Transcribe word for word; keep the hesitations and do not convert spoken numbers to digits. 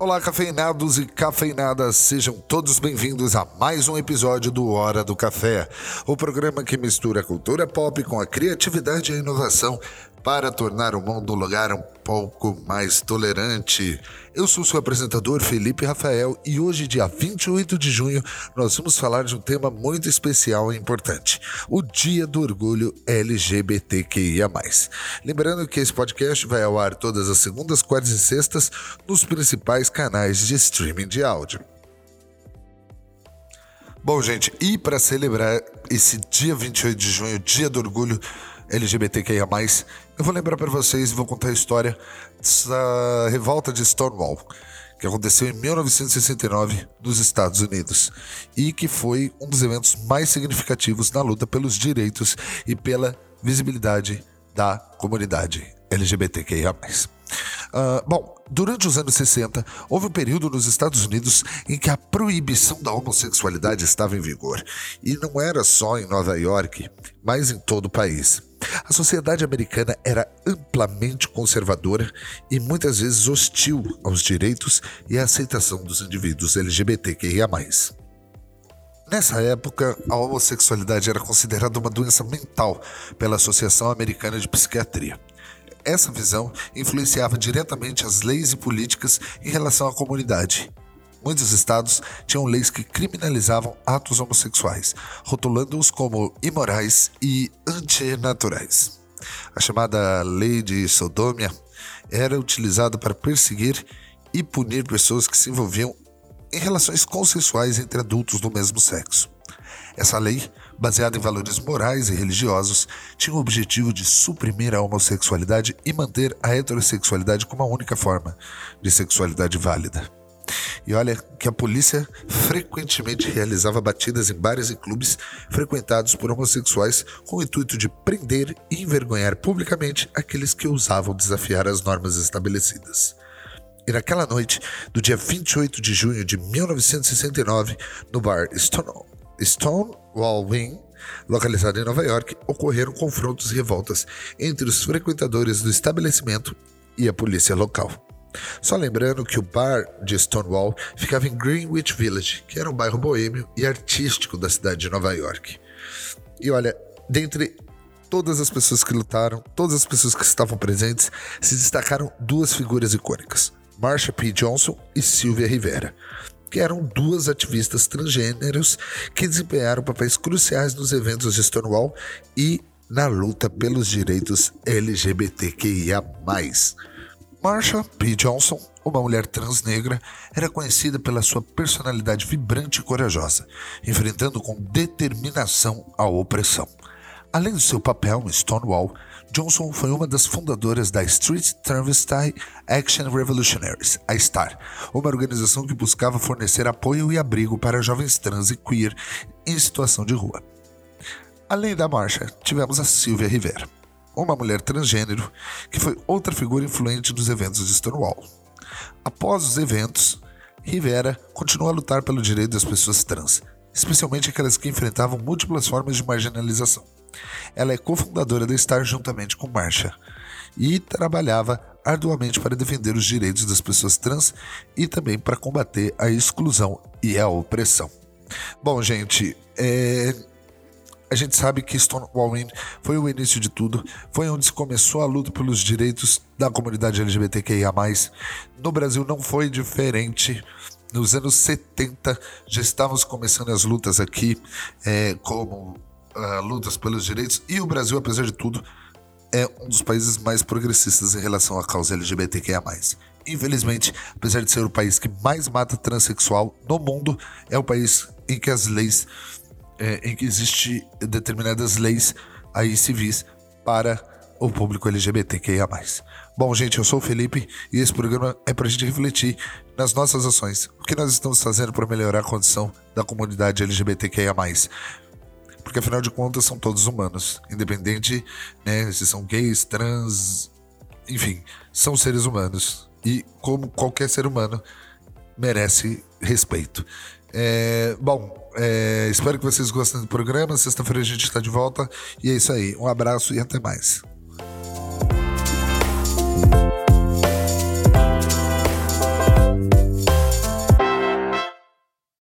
Olá, cafeinados e cafeinadas, sejam todos bem-vindos a mais um episódio do Hora do Café, o programa que mistura a cultura pop com a criatividade e a inovação para tornar o mundo um lugar um pouco mais tolerante. Eu sou seu apresentador, Felipe Rafael, e hoje, dia vinte e oito de junho, nós vamos falar de um tema muito especial e importante, o Dia do Orgulho L G B T Q I A mais. Lembrando que esse podcast vai ao ar todas as segundas, quartas e sextas nos principais canais de streaming de áudio. Bom, gente, e para celebrar esse dia vinte e oito de junho, Dia do Orgulho L G B T Q I A mais, eu vou lembrar para vocês e vou contar a história dessa revolta de Stonewall, que aconteceu em mil novecentos e sessenta e nove nos Estados Unidos e que foi um dos eventos mais significativos na luta pelos direitos e pela visibilidade da comunidade L G B T Q I A mais. Uh, bom, durante os anos sessenta, houve um período nos Estados Unidos em que a proibição da homossexualidade estava em vigor. E não era só em Nova York, mas em todo o país. A sociedade americana era amplamente conservadora e muitas vezes hostil aos direitos e à aceitação dos indivíduos L G B T Q I A mais. Nessa época, a homossexualidade era considerada uma doença mental pela Associação Americana de Psiquiatria. Essa visão influenciava diretamente as leis e políticas em relação à comunidade. Muitos estados tinham leis que criminalizavam atos homossexuais, rotulando-os como imorais e antinaturais. A chamada Lei de Sodômia era utilizada para perseguir e punir pessoas que se envolviam em relações consensuais entre adultos do mesmo sexo. Essa lei, baseada em valores morais e religiosos, tinha o objetivo de suprimir a homossexualidade e manter a heterossexualidade como a única forma de sexualidade válida. E olha que a polícia frequentemente realizava batidas em bares e clubes frequentados por homossexuais com o intuito de prender e envergonhar publicamente aqueles que ousavam desafiar as normas estabelecidas. E naquela noite, do dia vinte e oito de junho de mil novecentos e sessenta e nove, no bar Stonewall, Stonewall Inn, localizado em Nova York, ocorreram confrontos e revoltas entre os frequentadores do estabelecimento e a polícia local. Só lembrando que o bar de Stonewall ficava em Greenwich Village, que era um bairro boêmio e artístico da cidade de Nova York. E olha, dentre todas as pessoas que lutaram, todas as pessoas que estavam presentes, se destacaram duas figuras icônicas, Marsha P. Johnson e Sylvia Rivera, que eram duas ativistas transgêneros que desempenharam papéis cruciais nos eventos de Stonewall e na luta pelos direitos L G B T Q I A mais. Marsha P. Johnson, uma mulher trans negra, era conhecida pela sua personalidade vibrante e corajosa, enfrentando com determinação a opressão. Além do seu papel em Stonewall, Johnson foi uma das fundadoras da Street Travesty Action Revolutionaries, a STAR, uma organização que buscava fornecer apoio e abrigo para jovens trans e queer em situação de rua. Além da Marsha, tivemos a Sylvia Rivera, uma mulher transgênero que foi outra figura influente nos eventos de Stonewall. Após os eventos, Rivera continuou a lutar pelo direito das pessoas trans, especialmente aquelas que enfrentavam múltiplas formas de marginalização. Ela é cofundadora da STAR juntamente com Marsha e trabalhava arduamente para defender os direitos das pessoas trans e também para combater a exclusão e a opressão. Bom, gente, é... a gente sabe que Stonewall Inn foi o início de tudo, foi onde se começou a luta pelos direitos da comunidade L G B T Q I A mais. No Brasil não foi diferente. Nos anos setenta já estávamos começando as lutas aqui, é, como uh, lutas pelos direitos, e o Brasil, apesar de tudo, é um dos países mais progressistas em relação à causa L G B T Q I A mais. Infelizmente, apesar de ser o país que mais mata transexual no mundo, é o país em que as leis, é, em que existe determinadas leis aí civis para o público L G B T Q I A mais. Bom, gente, eu sou o Felipe e esse programa é para a gente refletir nas nossas ações. O que nós estamos fazendo para melhorar a condição da comunidade L G B T Q I A mais? Porque afinal de contas são todos humanos, independente, né, se são gays, trans, enfim, são seres humanos. E como qualquer ser humano, merece respeito. É, bom, é, espero que vocês gostem do programa. Sexta-feira a gente está de volta. E é isso aí. Um abraço e até mais.